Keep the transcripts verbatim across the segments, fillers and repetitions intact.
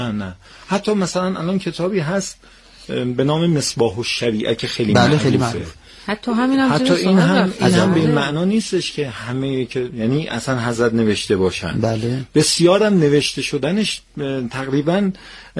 نه نه حتی مثلا الان کتابی هست به نام مصباح الشریعه که خیلی بله معروفه. خیلی معروف. حتی همین هم حتی این هم این هم به بله. معنا نیستش که همه که یعنی اصلا حضرت نوشته باشن. بله. بسیارم نوشته شدنش تقریبا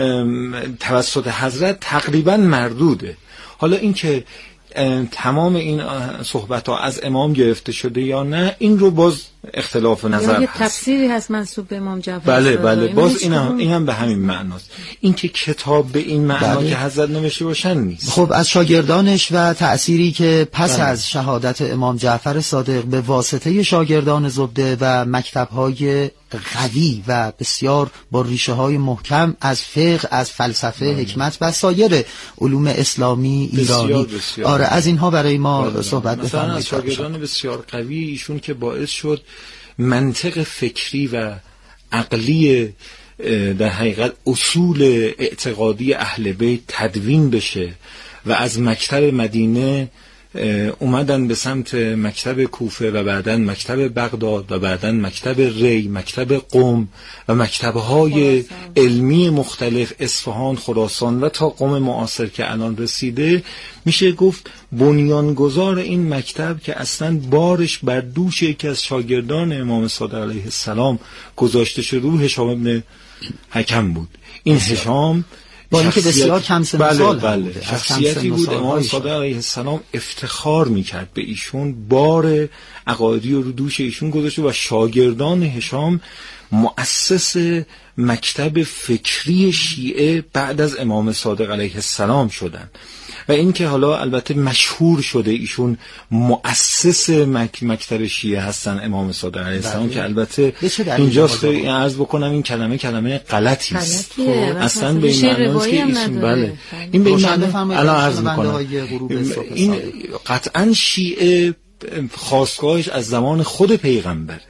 توسط حضرت تقریبا مردوده. حالا این که تمام این صحبت ها از امام گرفته شده یا نه این رو باز اختلاف نظر هست. یه تفسیری هست منسوب به امام جعفر. بله بله باز این هم این هم به همین معناست. این که کتاب به این معنا بله. که حضرت نوشته باشن نیست. خب از شاگردانش و تأثیری که پس بله. از شهادت امام جعفر صادق به واسطه شاگردان زبده و مکتب‌های قوی و بسیار با ریشه های محکم از فقه، از فلسفه، بله. حکمت و سایر علوم اسلامی ایرانی بسیار بسیار. آره از اینها برای ما بله. صحبت بفرمایید. مثلا از شاگردان بسیار قوی ایشون که باعث شد منطق فکری و عقلی در حقیقت اصول اعتقادی اهل بیت تدوین بشه و از مکتب مدینه اومدن به سمت مکتب کوفه و بعداً مکتب بغداد و بعداً مکتب ری، مکتب قم و مکتب‌های علمی مختلف اصفهان، خراسان و تا قم معاصر که الان رسیده. میشه گفت بنیانگذار این مکتب که اصلاً بارش بر دوش یکی از شاگردان امام صادق علیه السلام گذاشته شده رو هشام ابن حکم بود. این هشام با اینکه بسیار کم سن بله سال بله بوده. شخصیتی بود امام صادق علیه السلام افتخار میکرد به ایشون، بار عقایدی رو دوش ایشون گذاشته و شاگردان هشام مؤسس مکتب فکری شیعه بعد از امام صادق علیه السلام شدن. و این که حالا البته مشهور شده ایشون مؤسس مک... مکتب شیعه هستن امام صادق علیه السلام که البته اینجاست عرض بکنم این کلمه کلمه غلطی است. اصلا به این معنی که ایشون بله این به این معنی الان عرض میکنم این قطعا شیعه خواستگاهش از زمان خود پیغمبره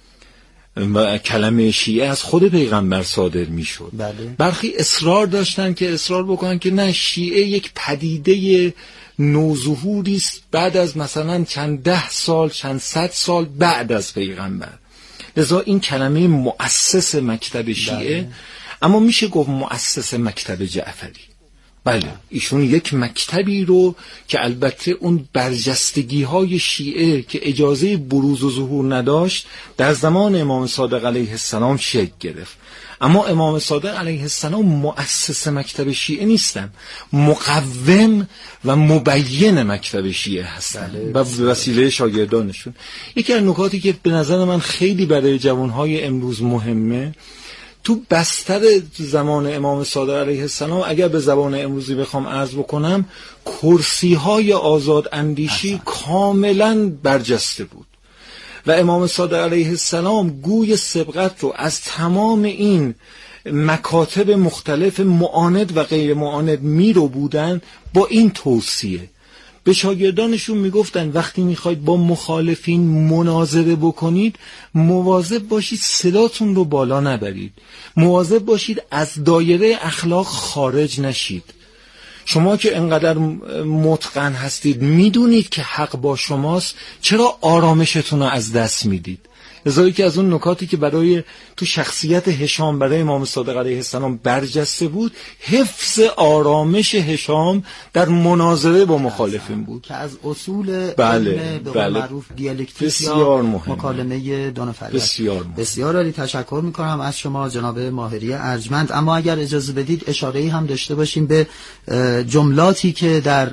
و کلمه شیعه از خود پیغمبر صادر میشد. بله. برخی اصرار داشتن که اصرار بکنن که نه شیعه یک پدیده نوظهوری است بعد از مثلا چند ده سال چند صد سال بعد از پیغمبر، لذا این کلمه مؤسس مکتب شیعه بله. اما میشه گفت مؤسس مکتب جعفری. بله ایشون یک مکتبی رو که البته اون برجستگی های شیعه که اجازه بروز و ظهور نداشت در زمان امام صادق علیه السلام شکل گرفت. اما امام صادق علیه السلام مؤسس مکتب شیعه نیستن، مقوم و مبین مکتب شیعه هستن و به وسیله شاگردانشون. یکی از نکاتی که به نظر من خیلی برای جوانهای امروز مهمه، تو بستر زمان امام صادق علیه السلام اگر به زبان امروزی بخوام عرض بکنم کرسی های آزاد اندیشی کاملا برجسته بود و امام صادق علیه السلام گوی سبقت رو از تمام این مکاتب مختلف معاند و غیر معاند میرو بودن با این توصیه به شاگردانشون میگفتن وقتی میخواید با مخالفین مناظره بکنید مواظب باشید صداتون رو بالا نبرید، مواظب باشید از دایره اخلاق خارج نشید. شما که انقدر متقن هستید میدونید که حق با شماست، چرا آرامشتون رو از دست میدید؟ لذا که از اون نکاتی که برای تو شخصیت هشام برای امام صادق علیه السلام برجسته بود حفظ آرامش هشام در مناظره با مخالفین بود که از اصول بله به بله معروف دیالکتیک بسیار مهم مکالمه دو نفره بسیار مهم. بسیار عالی، تشکر میکنم از شما جناب ماهری ارجمند. اما اگر اجازه بدید اشاره‌ای هم داشته باشیم به جملاتی که در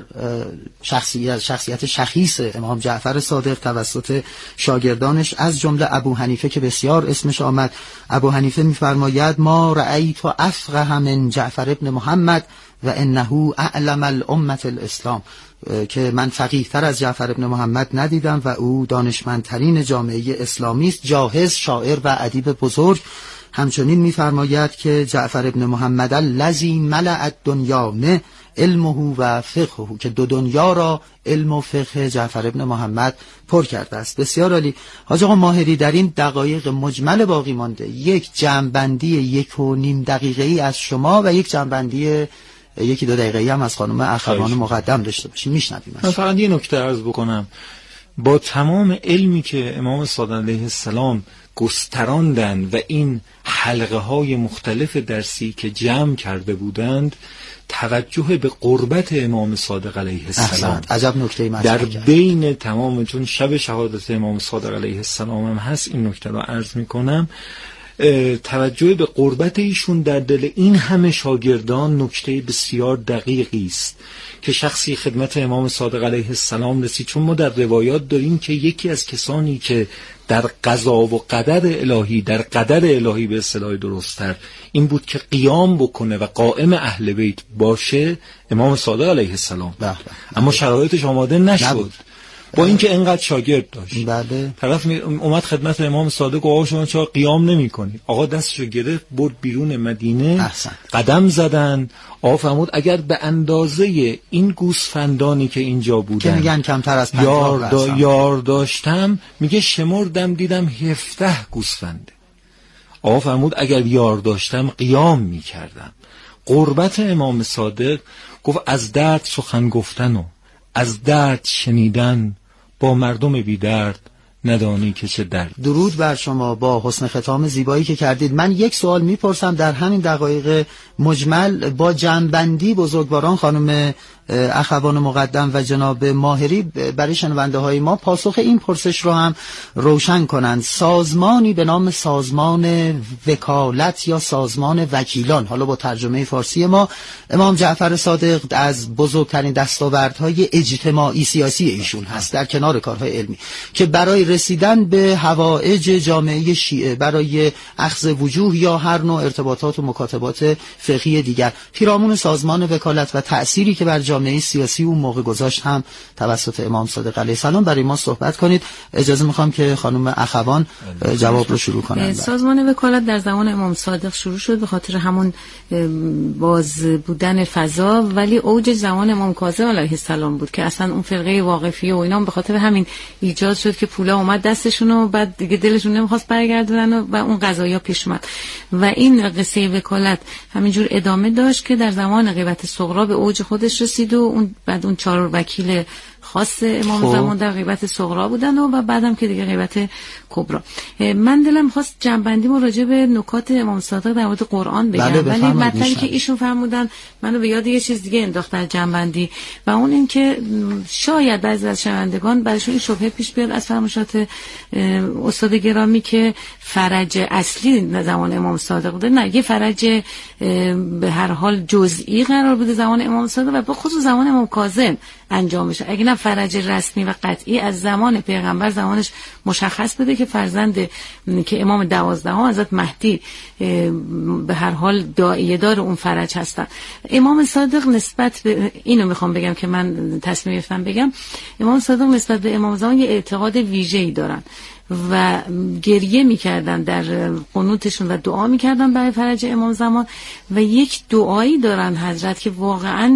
شخصیت شخصیت شخیص امام جعفر صادق توسط شاگردانش از جمله ابو حنیفه که بسیار اسمش آمد. ابو حنیفه می‌فرماید ما رأیت افقه من جعفر ابن محمد و انه اعلم الامه الاسلام، که من فقیه تر از جعفر ابن محمد ندیدم و او دانشمندترین جامعه اسلامی است، جاهز، شاعر و ادیب بزرگ. همچنین می‌فرماید که جعفر ابن محمد الذی ملأ الدنیا نه علمه و فقهه، که دو دنیا را علم و فقه جعفر ابن محمد پر کرده است. بسیار عالی. حاج آقا ماهری در این دقایق مجمل باقی مانده یک جمع‌بندی یک و نیم دقیقه‌ای از شما و یک جمع‌بندی یکی دو دقیقه‌ای هم از خانم اخوان مقدم داشته باشیم. میشنویم. من فقط یه نکته عرض بکنم. با تمام علمی که امام صادق علیه السلام گستراندند و این حلقه های مختلف درسی که جمع کرده بودند توجه به قربت امام صادق علیه السلام عجب نکته در بین تمام، چون شب شهادت امام صادق علیه السلام هم هست، این نکته رو عرض میکنم، توجه به قربت ایشون در دل این همه شاگردان نکته بسیار دقیقی است که شخصی خدمت امام صادق علیه السلام رسید. چون ما در روایات داریم که یکی از کسانی که در قضا و قدر الهی، در قدر الهی به اصطلاح درست‌تر این بود که قیام بکنه و قائم اهل بیت باشه، امام صادق علیه السلام. بله. اما شرایطش آماده نشد. نبود. با اینکه اینقدر شاگرد داشت. بله. طرف اومد خدمت امام صادق و آقا شما چرا قیام نمی‌کنید؟ آقا دستشو گرفت برد بیرون مدینه. احسن. قدم زدن. آقا فرمود اگر به اندازه این گوسفندانی که اینجا بودن که میگن کمتر از پنجاه یار, دا یار داشتم، میگه شمردم دیدم هفده گوسفنده. آقا فرمود اگر یار داشتم قیام میکردم. قربت امام صادق گفت از درد سخن گفتن و از درد شنیدن با مردم بی درد ندانی که چه درد. درود بر شما با حسن ختام زیبایی که کردید. من یک سوال میپرسم در همین دقایق مجمل با جمع‌بندی بزرگواران خانم اخوان مقدم و جناب ماهری برای شنونده های ما پاسخ این پرسش رو هم روشن کنند. سازمانی به نام سازمان وکالت یا سازمان وکیلان، حالا با ترجمه فارسی ما، امام جعفر صادق از بزرگترین دستاوردهای اجتماعی سیاسی ایشون هست در کنار کارهای علمی، که برای رسیدن به حوائج جامعه شیعه، برای اخذ وجوه یا هر نوع ارتباطات و مکاتبات فقهی دیگر، پیرامون سازمان وکالت و تأثیری که بر جامعه سیاسی اون موقع گذاشت هم توسط امام صادق علیه السلام برای ما صحبت کنید. اجازه میخوام که خانم اخوان جواب رو شروع کنند. سازمان وکالت در زمان امام صادق شروع شد به خاطر همون باز بودن فضا، ولی اوج زمان امام کاظم علیه السلام بود که اصلا اون فرقه واقفیه و اینا به خاطر همین ایجاد شد که پولا اومد دستشون و بعد دیگه دلشون نمیخواست برگردونن و, و اون قضایا پیش اومد و این قصه وکالت همینجور ادامه داشت که در زمان غیبت صغرا به اوج خودش رسید و اون بعد اون چهار وکیل خاص امام خوب. زمان در غیبت صغرا بودن و, و بعدم که دیگه غیبت کبرا. من دلم خواست جنبندیمو راجع به نکات امام صادق در مورد قرآن بگم، بله ولی مطلبی که ایشون فرمودن منو به یاد یه چیز دیگه انداخت در جنبندی و اون این که شاید بعضی از شنوندگان براشون این شبهه پیش بیاد از فرمایشات استاد گرامی که فرج اصلی زمان امام صادق بوده. نه، یه فرج به هر حال جزئی قرار بوده زمان امام صادق و به خصوص زمان امام کاظم انجام بشه. اگه نه فرج رسمی و قطعی از زمان پیغمبر زمانش مشخص بوده که فرزند که امام دوازدهم حضرت مهدی به هر حال داعیه دار اون فرج هستن. امام صادق نسبت به اینو میخوام بگم که من تصمیم گرفتم بگم، امام صادق نسبت به امام زمان یه اعتقاد ویژه‌ای دارن و گریه میکردن در قنوتشون و دعا میکردن برای فرج امام زمان و یک دعایی دارن حضرت که واقعا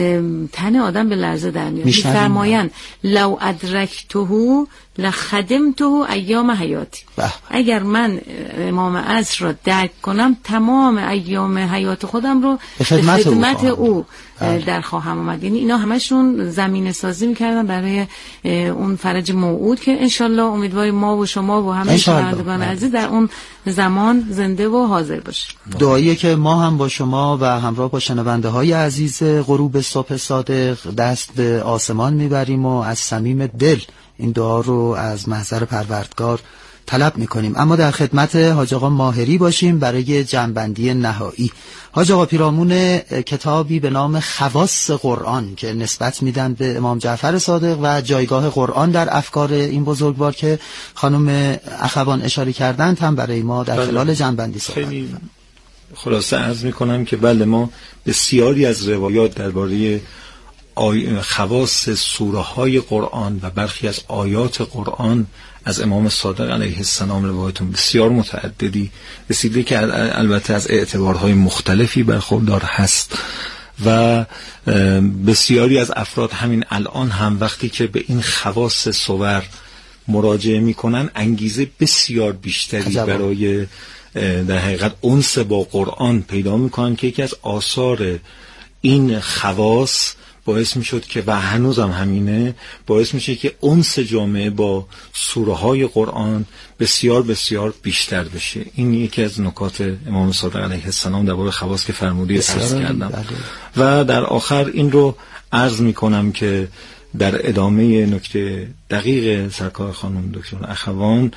تن آدم به لرزه در میاد. میفرمایند لو ادرکته لخدمته ایام حیاتی. اگر من امام عصر را درک کنم تمام ایام حیات خودم رو به خدمت, خدمت او, او در خواهم آمد. یعنی اینا همشون زمینه سازی میکردن برای اون فرج موعود که انشالله امیدواریم ما و شما و همه شنوندگان عزیز در اون زمان زنده و حاضر باشیم. دعایی که ما هم با شما و همراه با شنونده های عزیز غروب صبح صادق دست به آسمان میبریم و از صمیم دل این دعا رو از محضر پروردگار طلب میکنیم. اما در خدمت حاج آقا ماهری باشیم برای جنبندی نهایی. حاج آقا پیرامون کتابی به نام خواص قرآن که نسبت میدن به امام جعفر صادق و جایگاه قرآن در افکار این بزرگوار که خانم اخوان اشاره کردند هم برای ما در خلال جنبندی صحبت. خیلی خلاصه عرض میکنم که بله ما بسیاری از روایات درباره خواص سوره های قرآن و برخی از آیات قرآن از امام صادق علیه السلام روایتون بسیار متعددی رسیده که البته از اعتبارهای مختلفی برخوردار هست و بسیاری از افراد همین الان هم وقتی که به این خواص سور مراجعه میکنن انگیزه بسیار بیشتری برای در حقیقت انس با قرآن پیدا میکنن که یکی از آثار این خواص باعث میشد که و هنوزم همینه، باعث میشه که انس جامعه با سوره های قرآن بسیار بسیار بیشتر بشه. این یکی از نکات امام صادق علیه السلام درباره خواص که فرمودید عرض کردم. و در آخر این رو عرض میکنم که در ادامه نکته دقیق سرکار خانم دکتر اخوان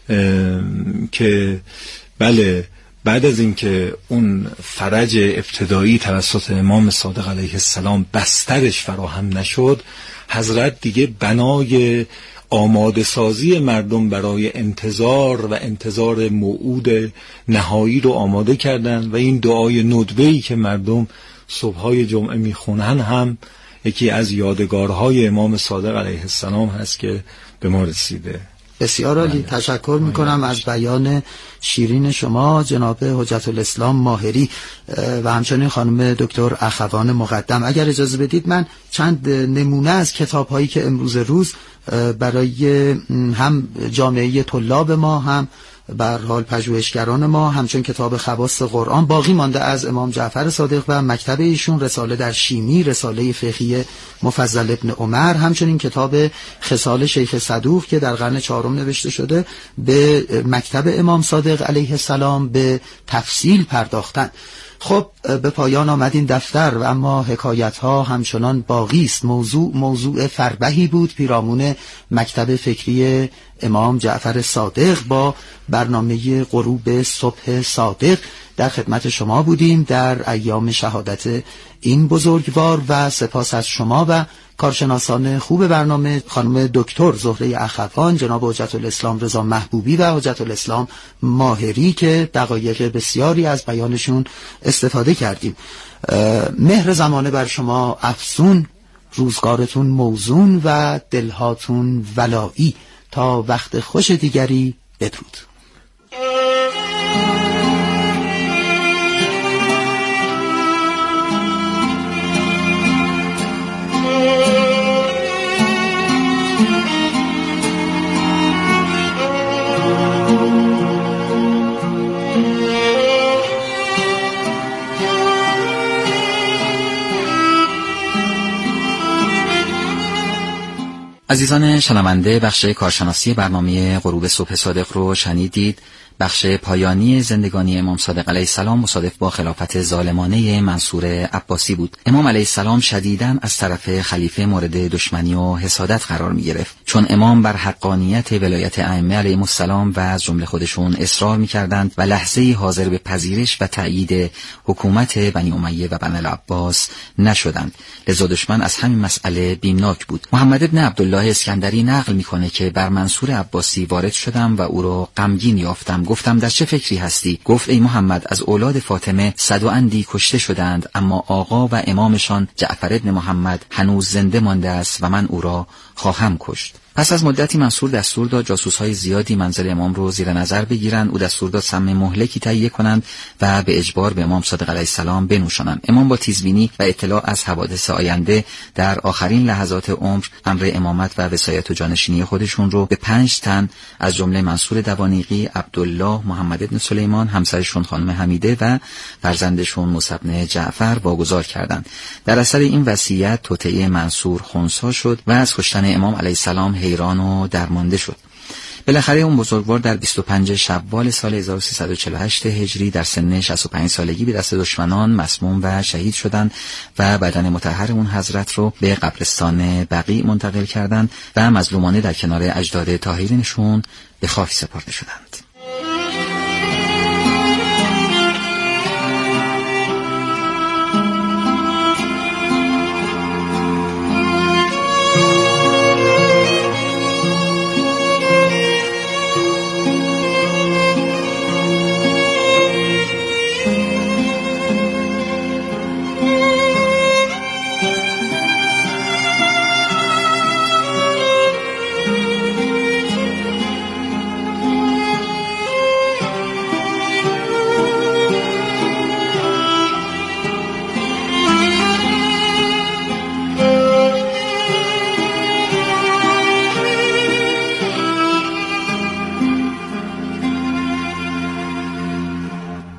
که بله بعد از اینکه اون فرج ابتدایی توسط امام صادق علیه السلام بسترش فراهم نشد، حضرت دیگه بنای آماده سازی مردم برای انتظار و انتظار موعود نهایی رو آماده کردن و این دعای ندبه‌ای که مردم صبحای جمعه میخونن هم یکی از یادگارهای امام صادق علیه السلام هست که به ما رسیده. بسیار عالی، تشکر میکنم از بیان شیرین شما جناب حجت الاسلام ماهری و همچنین خانم دکتر اخوان مقدم. اگر اجازه بدید من چند نمونه از کتاب هایی که امروز روز برای هم جامعه طلاب ما هم به هر حال پژوهشگران ما همچون کتاب خواص قرآن باقی مانده از امام جعفر صادق و مکتب ایشون، رساله در شیمی، رساله فقهی مفضل ابن عمر، همچنین کتاب خصال شیخ صدوق که در قرن چهارم نوشته شده، به مکتب امام صادق علیه السلام به تفصیل پرداختن. خب به پایان آمد این دفتر و اما حکایت ها همچنان باقی است. موضوع موضوع فربهی بود پیرامون مکتب فکری امام جعفر صادق. با برنامه غروب صبح صادق در خدمت شما بودیم در ایام شهادت این بزرگوار و سپاس از شما و کارشناسان خوب برنامه خانم دکتر زهره اخوان، جناب حجت الاسلام رضا محبوبی و حجت الاسلام ماهری که دقایق بسیاری از بیانشون استفاده کردیم. مهر زمانه بر شما افزون، روزگارتون موزون و دلهاتون ولایی. تا وقت خوش دیگری، بدرود. عزیزان شنونده، بخش کارشناسی برنامه غروب صبح صادق رو شنیدید. بخش پایانی زندگانی امام صادق علیه السلام مصادف با خلافت ظالمانه منصور عباسی بود. امام علیه السلام شدیداً از طرف خلیفه مورد دشمنی و حسادت قرار می گرفت، چون امام بر حقانیت ولایت ائمه علیهم السلام و از جمله خودشون اصرار می کردند و لحظه‌ای حاضر به پذیرش و تأیید حکومت بنی امیه و بنی العباس نشدند. لذا دشمن از همین مسئله بیمناک بود. محمد ابن عبدالله اسکندری نقل میکنه که بر منصور عباسی وارد شدم و او را غمگین یافتم. گفتم در چه فکری هستی؟ گفت ای محمد، از اولاد فاطمه صد و اندی کشته شدند، اما آقا و امامشان جعفر ابن محمد هنوز زنده مانده است و من او را خواهم کشت. پس از مدتی منصور دستور داد جاسوس‌های زیادی منزل امام رو زیر نظر بگیرند. او دستور داد سم مهلکی تهیه کنند و به اجبار به امام صادق علیه السلام بنوشانند. امام با تیزبینی و اطلاع از حوادث آینده در آخرین لحظات عمر امر امامت و وصایت و جانشینی خودشون رو به پنج تن از جمله منصور دوانیقی، عبدالله، محمد بن سلیمان، همسرشون خانم حمیده و فرزندشون موسی بن جعفر واگذار کردند. در اثر این وصیت توطئه منصور خنثی شد و از کشتن امام علیه السلام حیران و درمانده شد. بالاخره اون بزرگوار در بیست و پنج شوال سال هزار و سیصد و چهل و هشت هجری در سن شصت و پنج سالگی به دست دشمنان مسموم و شهید شدند و بدن مطهر اون حضرت رو به قبرستان بقیع منتقل کردند و مظلومانه در کنار اجداد طاهرینشون به خاک سپرده شدند.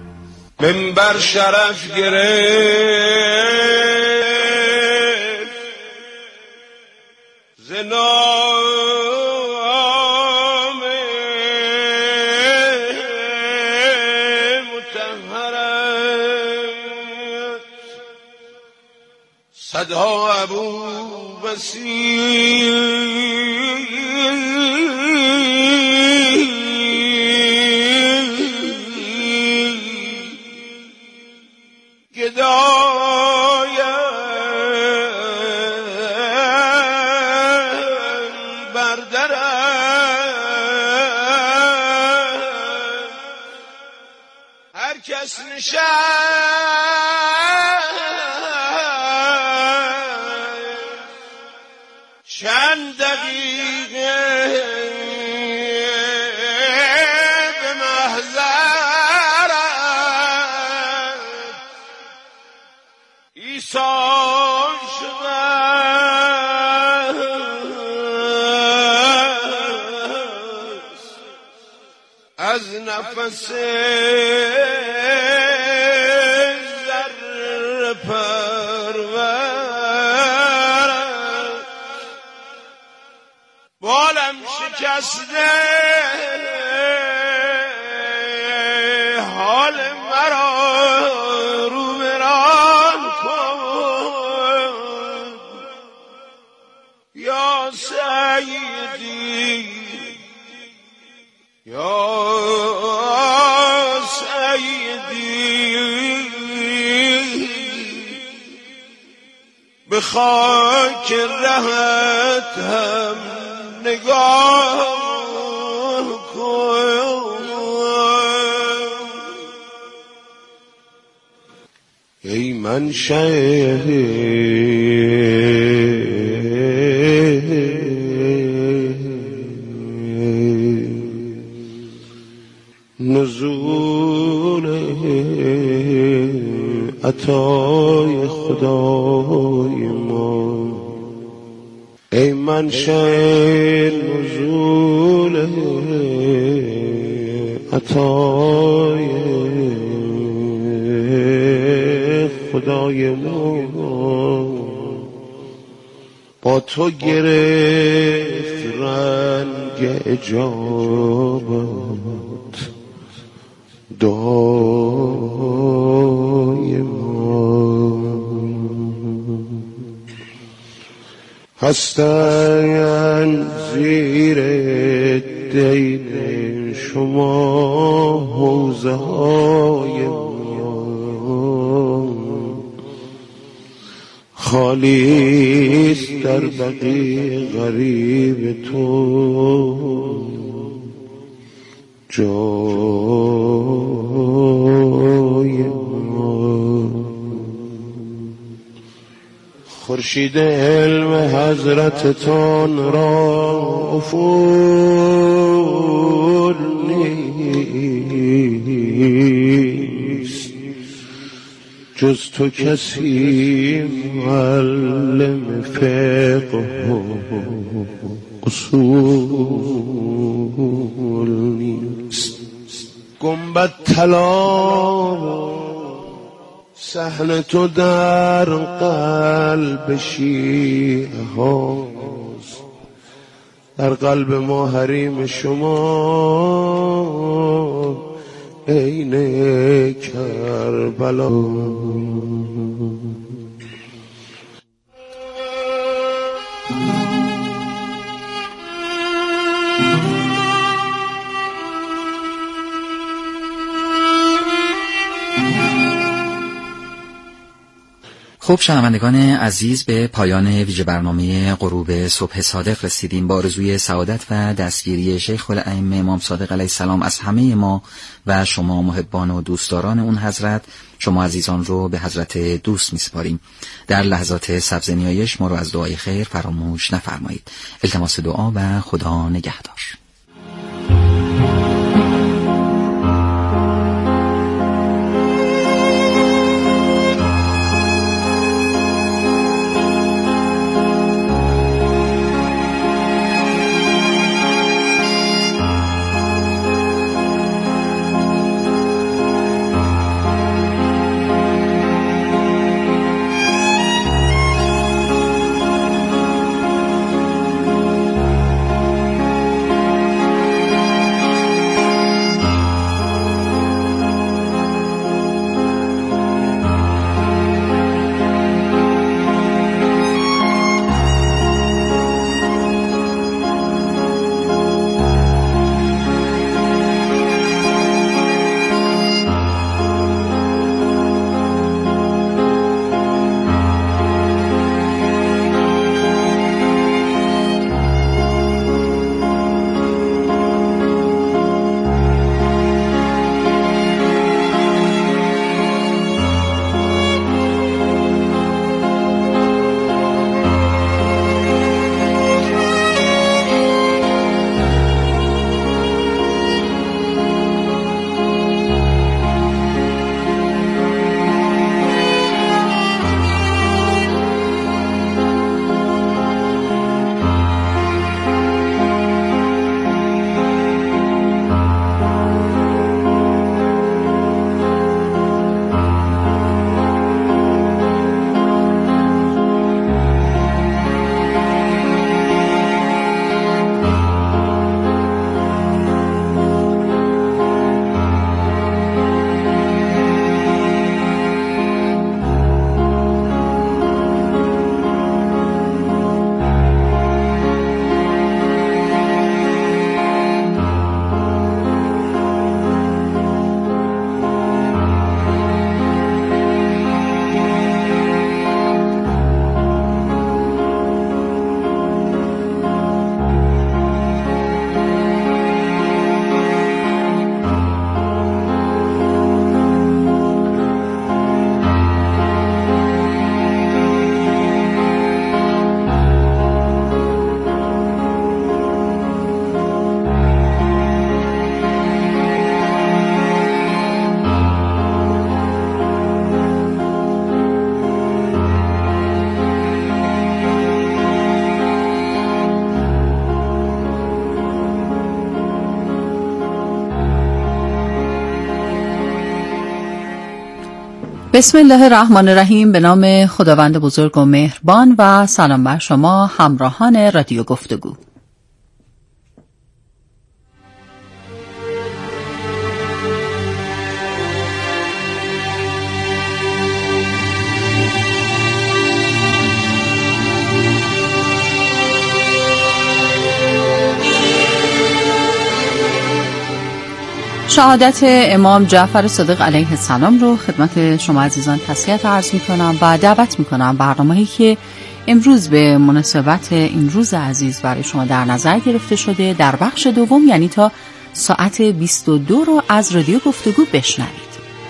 منبر شرف گرفت صدها ابو بسیر گدای بردرم هر کس نشست چند دقیقه به محضرت ایثار شدست از نفس ذره پرور بالم شکسته حال مرا رو بران کن یا سیدی یا سیدی به خاک رهت هم نگاه کن ای منشأ نزول عطای خدای ما ای منشأ نزول عطای خدای ما با تو گرفت رنگ اجابت دعای ما هستند زیر دین شما حوضه های خالیست در بقی غریب تو جای ما خورشید علم حضرتتان را افول نیست جز تو کسی معلم فقه و اصول نیست گنبد طلا صحن تو در قلب شیعه هاست در قلب ما حریم شما عین کربلا خب شنوندگان عزیز به پایان ویژه برنامه غروب صبح صادق رسیدیم. با آرزوی سعادت و دستگیری شیخ الائمه امام صادق علیه السلام از همه ما و شما محبان و دوستداران اون حضرت، شما عزیزان رو به حضرت دوست میسپاریم. در لحظات سبز نیایش ما رو از دعای خیر فراموش نفرمایید. التماس دعا و خدا نگهدار. بسم الله الرحمن الرحیم. به نام خداوند بزرگ و مهربان و سلام بر شما همراهان رادیو گفتگو. شهادت امام جعفر صادق علیه السلام رو خدمت شما عزیزان تسلیت عرض می کنم و دعوت می کنم برنامه‌ای که امروز به مناسبت این روز عزیز برای شما در نظر گرفته شده در بخش دوم، یعنی تا ساعت بیست و دو رو از رادیو گفتگو بشنوید.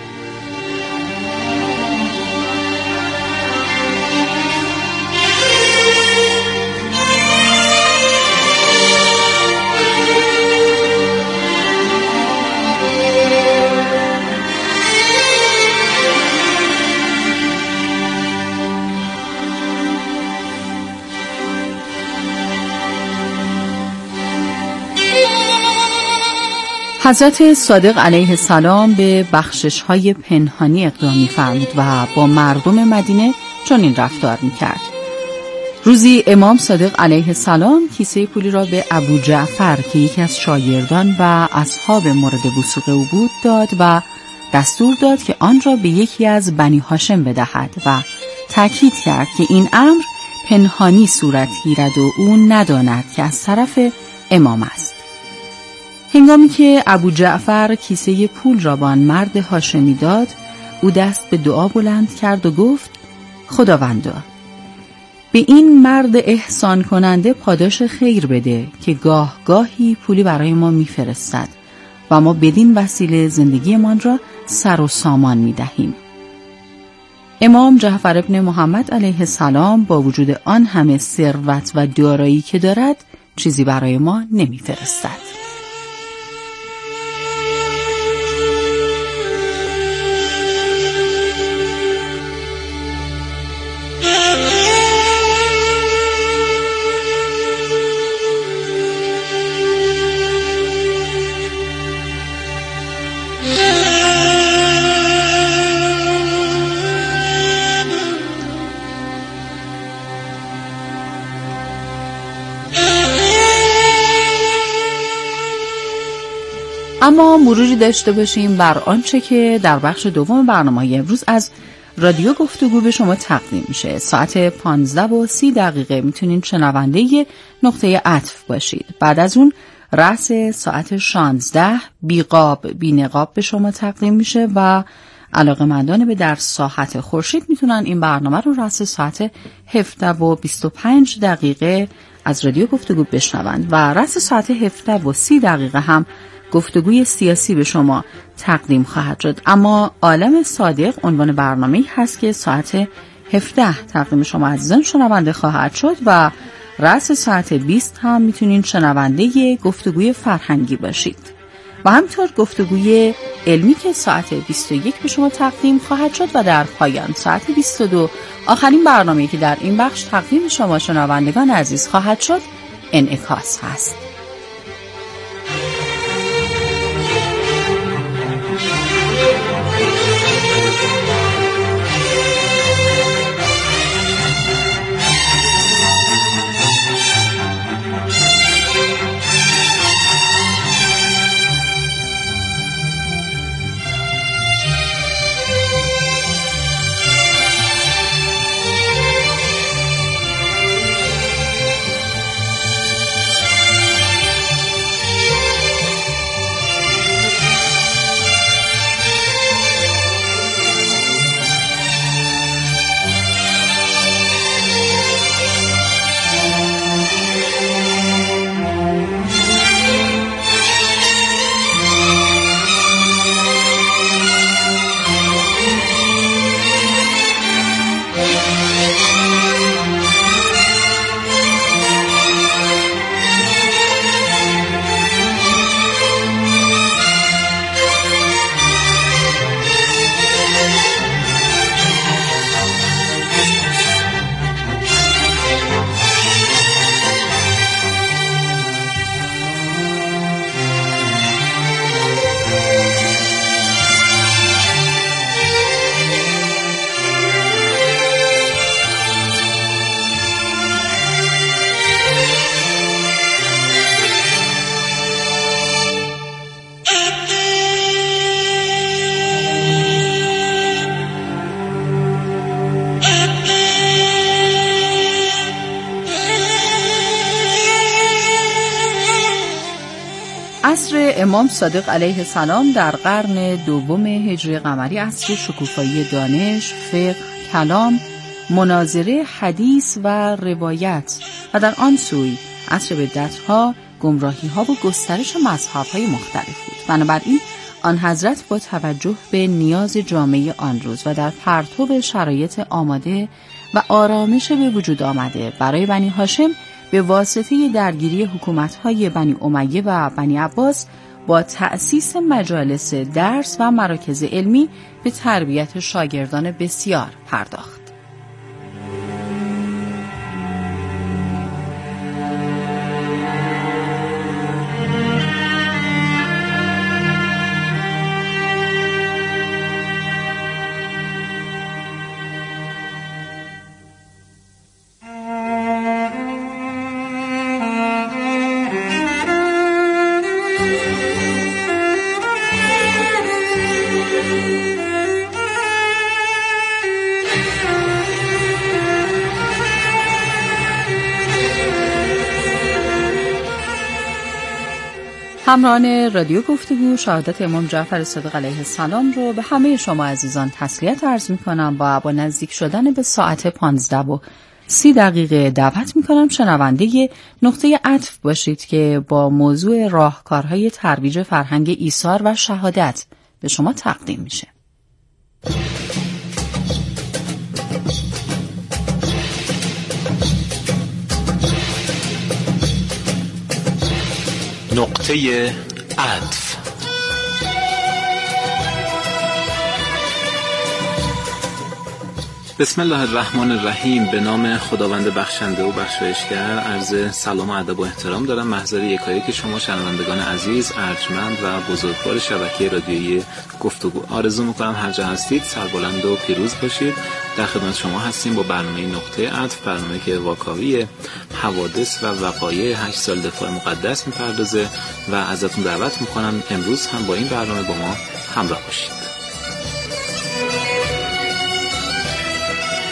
حضرت صادق علیه السلام به بخشش‌های پنهانی اقدام می‌فرمود و با مردم مدینه چنین رفتار می‌کرد. روزی امام صادق علیه السلام کیسه پولی را به ابو جعفر که یکی از شاگردان و اصحاب مورد وثوق او بود داد و دستور داد که آن را به یکی از بنی هاشم بدهد و تأکید کرد که این امر پنهانی صورت گیرد و او نداند که از طرف امام است. هنگامی که ابو جعفر کیسه پول را به آن مرد هاشمی داد، او دست به دعا بلند کرد و گفت: خداوندا، به این مرد احسان کننده پاداش خیر بده که گاه گاهی پولی برای ما میفرستد و ما بدین وسیله زندگیمان را سر و سامان میدهیم. امام جعفر ابن محمد علیه السلام با وجود آن همه ثروت و دارایی که دارد چیزی برای ما نمیفرستد. اما مروری داشته باشیم بر آنچه که در بخش دوم برنامه امروز از رادیو گفتگو به شما تقدیم میشه. ساعت پانزده و سی دقیقه میتونین شنونده نقطه عطف باشید. بعد از اون رأس ساعت شانزده بیقاب بینقاب به شما تقدیم میشه و علاقه‌مندان به در ساحت خورشید میتونن این برنامه رو رأس ساعت هفده و بیست و پنج دقیقه از رادیو گفتگو بشنوند و رأس ساعت هفده و سی دقیقه هم گفتگوی سیاسی به شما تقدیم خواهد شد. اما عالم صادق عنوان برنامه‌ای هست که ساعت هفده تقدیم شما عزیزان شنونده خواهد شد و رأس ساعت بیست هم میتونین شنونده گفتگوی فرهنگی باشید و همینطور گفتگوی علمی که ساعت بیست و یک به شما تقدیم خواهد شد و در پایان ساعت بیست و دو آخرین برنامه‌ای که در این بخش تقدیم شما شنوندگان عزیز خواهد شد انعکاس هست. عصر امام صادق علیه السلام در قرن دوم هجری قمری عصر شکوفایی دانش، فقه، کلام، مناظره، حدیث و روایت و در آن سوی عصر بدعت‌ها، گمراهی‌ها و گسترش مذهب‌های مختلف بود. بنابراین آن حضرت با توجه به نیاز جامعه آن روز و در پرتو شرایط آماده و آرامش به وجود آمده برای بنی هاشم به واسطه درگیری حکومت‌های بنی امیه و بنی عباس با تأسیس مجالس درس و مراکز علمی به تربیت شاگردان بسیار پرداخت. همراهان رادیو گفتگو، شهادت امام جعفر صادق علیه السلام رو به همه شما عزیزان تسلیت عرض می کنم و با نزدیک شدن به ساعت پانزده و سی دقیقه دعوت می کنم شنونده نقطه عطف باشید که با موضوع راهکارهای ترویج فرهنگ ایثار و شهادت به شما تقدیم میشه. نقطه عطف. بسم الله الرحمن الرحیم. به نام خداوند بخشنده و بخشایشگر عرض سلام و ادب و احترام دارم محضر یکایک شما شنوندگان عزیز، ارجمند و بزرگوار شبکه رادیویی گفتگو. آرزو میکنم هر جا هستید سربلند و پیروز باشید. در خدمت شما هستیم با برنامه نقطه عطف، برنامه که واکاوی حوادث و وقایع هشت سال دفاع مقدس میپردازه و ازتون دعوت میکنم امروز هم با این برنامه با ما همراه باشید.